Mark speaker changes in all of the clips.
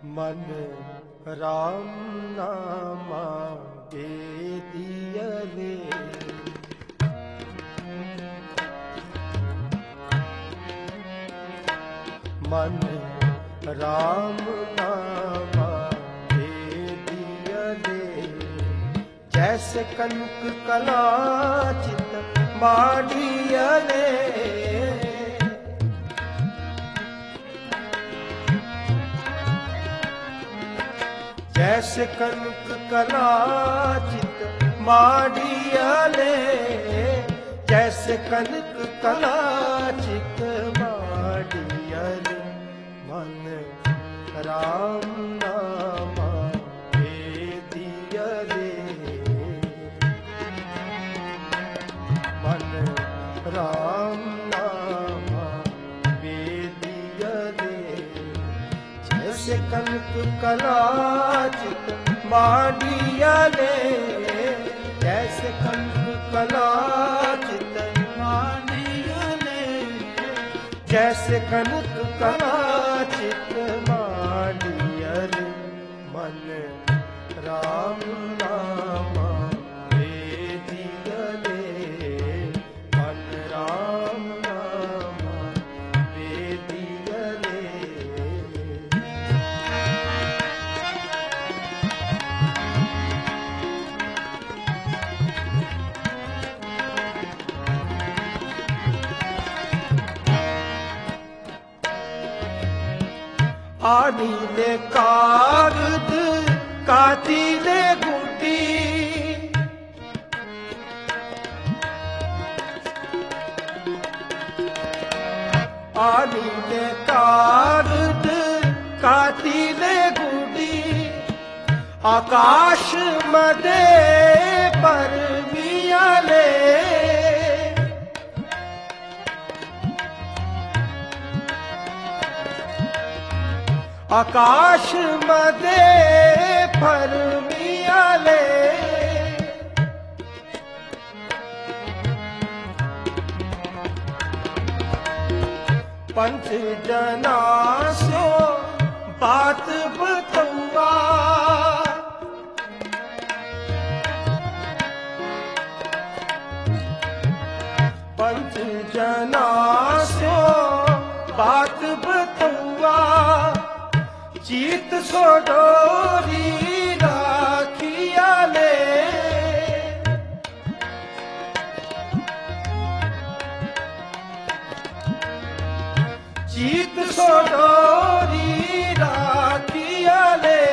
Speaker 1: मन राम नामा वेदियले मन राम नामा वेदियले जैसे कनक कलाचित माढ़ियले जैसे कनक कलाचित माढ़ियले जैसे कनक कलाचित माढ़ियले मन राम नामा वेदियले मन राम नामा वेदियले जैसे कनक कलाचित माढ़ियले जैसे कनक कलाचित माढ़ियले जैसे कनक कलाचित माढ़ियले मन राम नामा वेदियले मन राम नामा वेदियले आनीले कागद कातीले गुटी आनीले कागद कातीले गुटी आकाश मदे परमियाले आकाश मदे परमियाले पंच जना सो बात बतौआ पंच जना सो बात बतौआ चित सो डोरी राखियाले चित सो डोरी राखियाले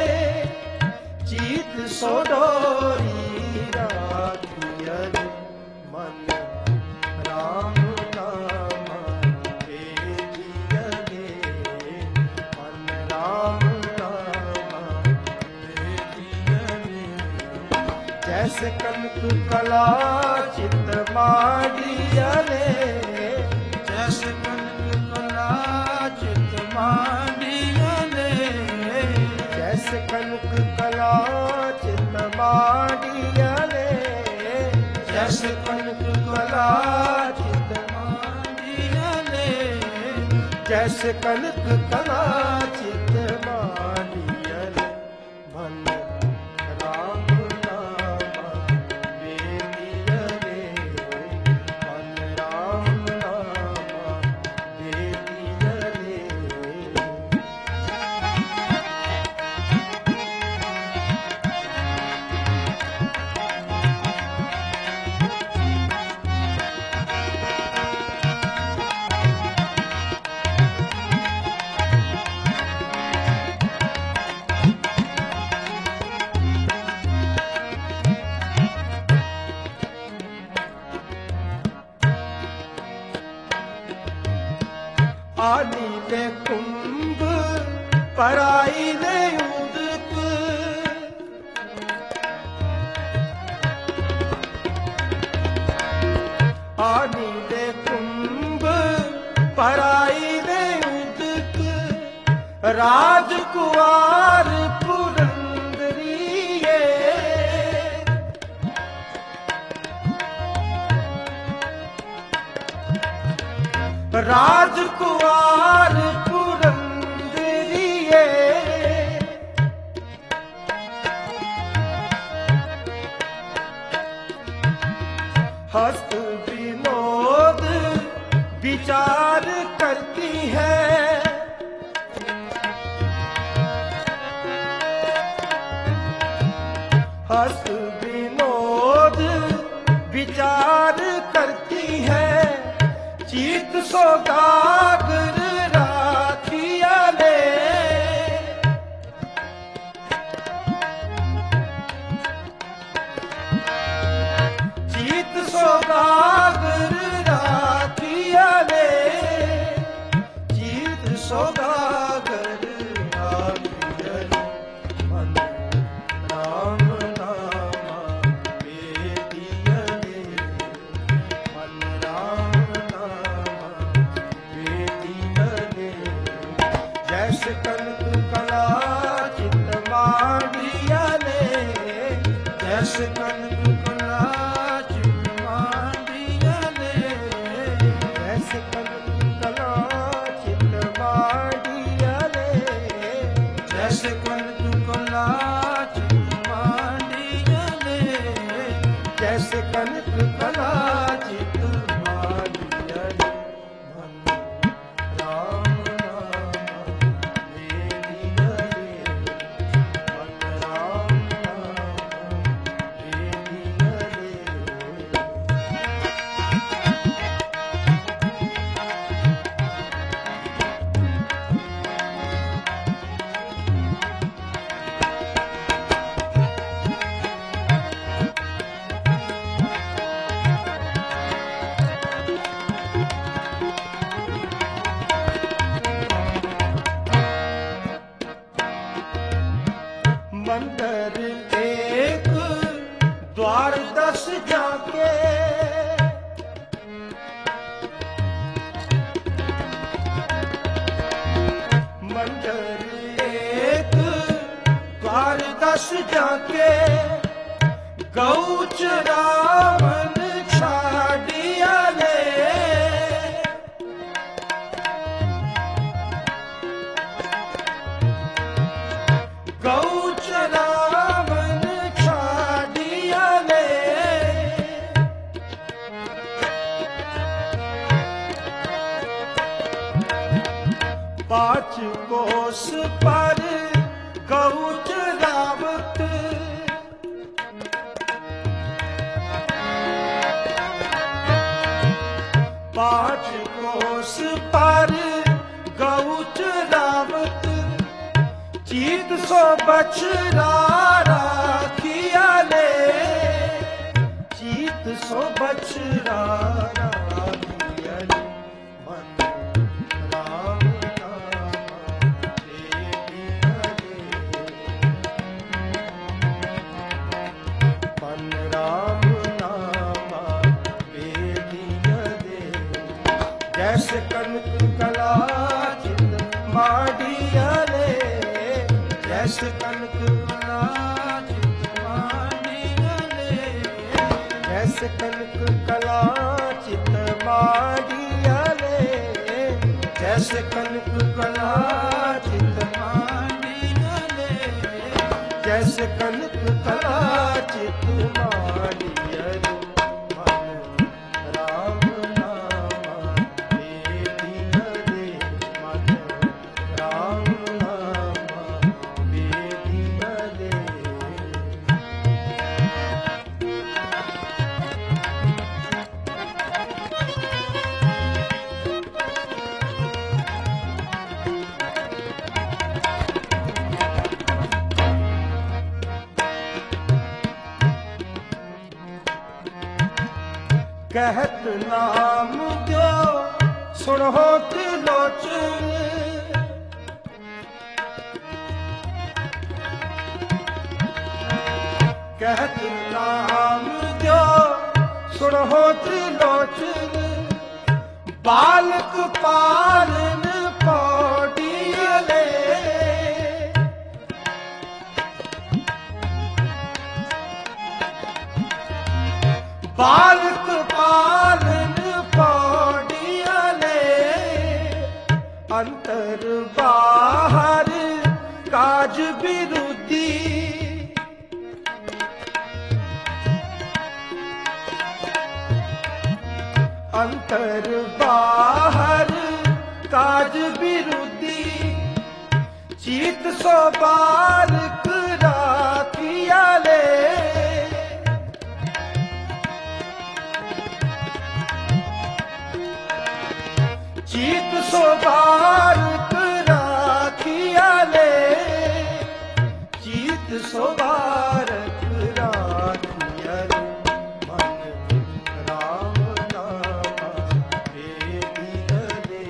Speaker 1: चित सो डोरी राखियाले मन राम नामा वेदियले मन राम नामा वेदियले जैसे कनक कलाचित माढ़ियले जैसे कनक कलाचित माढ़ियले जैसे कनक कलाचित माढ़ियले जैसे कनक कलाचित माढ़ियले जैसे कनक कलाचित माढ़ियले मन राम नामा वेदियले मन राम नामा वेदियले आनीले कुंभ पराईले उदक आनीले कुंभ पराईले उदक राजकुमार पुरंदरिये राजकुमार पुरंदरिये विचार करती है। हंस विनोद विचार करती है, चित सौदागर राखिया ले। चित सौदागर राखिया ले, चित सौदागर राखिया ले। मन राम नामा वेदिया ले, मन राम नामा वेदिया ले। जैसे कनक कला चित मांडिया ले, जैसे कनक कला चित मांडिया ले, जैसे कनक कला चित मांडिया ले, जैसे कनक कला चित मांडिया ले, जैसे कनक कला चित मांडिया ले। मन राम नामा वेदिया ले, मन राम नामा वेदिया ले। मंदिर एक द्वार 10 जाके, मंदिर एक द्वार 10 जाके, गौ चरावन छाड़िया ले। गौ चरावन छाड़िया ले। पाँच कोस पर गौ चरावत, पाँच कोस पर गौ चरावत, चित सो बछड़ा राखिया ले, चित सो बछड़ा राखिया ले। मन राम नामा वेदिया ले, मन राम नामा वेदिया ले। जैसे कनक कला चित मांडिया ले, जैसे कनक कला चित मांडिया ले, जैसे कनक कला चित मांडिया ले, जैसे कनक कला चित मांडिया ले, जैसे कनक कला चित मांडिया ले। मन राम नामा वेदिया ले, मन राम नामा वेदिया ले। कहत नाम दो सुनो त्रिलोचन, कहत नाम दो सुनो त्रिलोचन, बालक पालन पौड़िया ले। बालक पालन पौड़िया ले, अंतर बाहर काज विरुद्धि, अंतर बाहर सौ बारक राखिया ले, चीत सौ बारक राखिया ले, चीत सौ बारक राखिया ले, मन राम नामा बेदी गले,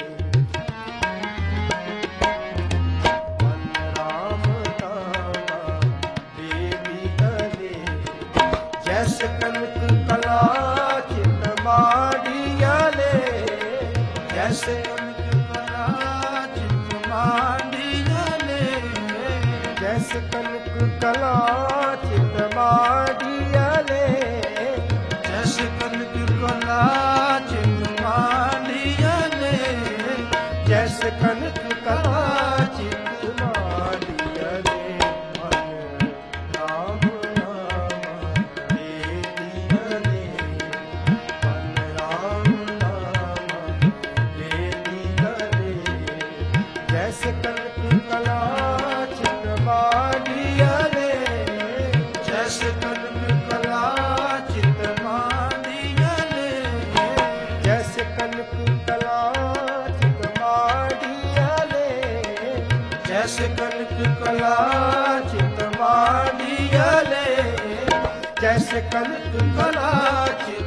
Speaker 1: मन राम नामा बेदी गले, जैसे कनक कला चित माड़िया ले, जैसे कनक कला चित माड़िया ले, जैसे कनक कला चित माड़िया ले, जैसे कनक कला चित माड़िया ले, जैसे कनक कला चित माड़िया ले, मन राम नामा बेदी गले, मन राम नामा बेदी गले, जैसे कनक कला चित माड़िया ले, जैसे कनक कला चित माड़िया ले, जैसे कनक कला चित माड़िया ले, जैसे कनक कला चित माड़िया ले, जैसे कनक कला चित